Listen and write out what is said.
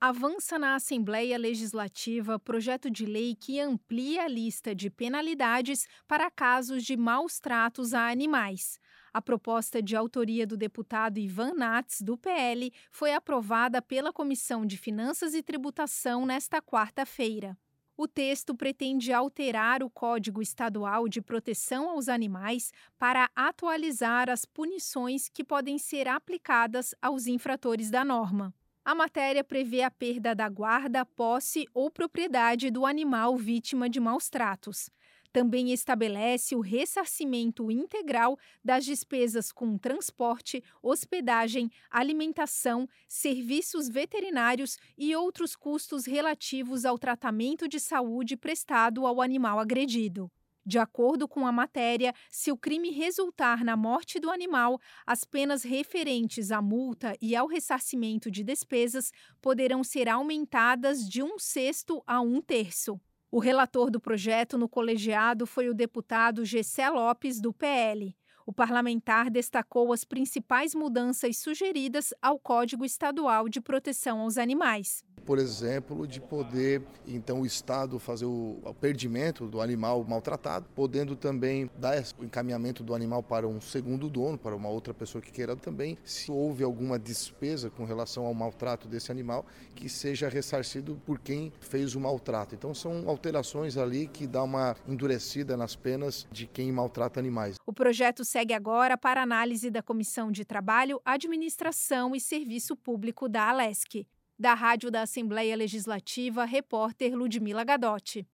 Avança na Assembleia Legislativa projeto de lei que amplia a lista de penalidades para casos de maus tratos a animais. A proposta de autoria do deputado Ivan Nats, do PL, foi aprovada pela Comissão de Finanças e Tributação nesta quarta-feira. O texto pretende alterar o Código Estadual de Proteção aos Animais para atualizar as punições que podem ser aplicadas aos infratores da norma. A matéria prevê a perda da guarda, posse ou propriedade do animal vítima de maus tratos. Também estabelece o ressarcimento integral das despesas com transporte, hospedagem, alimentação, serviços veterinários e outros custos relativos ao tratamento de saúde prestado ao animal agredido. De acordo com a matéria, se o crime resultar na morte do animal, as penas referentes à multa e ao ressarcimento de despesas poderão ser aumentadas de 1/6 a 1/3. O relator do projeto no colegiado foi o deputado Gessé Lopes, do PL. O parlamentar destacou as principais mudanças sugeridas ao Código Estadual de Proteção aos Animais. Por exemplo, de poder, então, o Estado fazer o perdimento do animal maltratado, podendo também dar o encaminhamento do animal para um segundo dono, para uma outra pessoa que queira também, se houve alguma despesa com relação ao maltrato desse animal, que seja ressarcido por quem fez o maltrato. Então, são alterações ali que dão uma endurecida nas penas de quem maltrata animais. O projeto segue agora para análise da Comissão de Trabalho, Administração e Serviço Público da Alesc. Da Rádio da Assembleia Legislativa, repórter Ludmila Gadotti.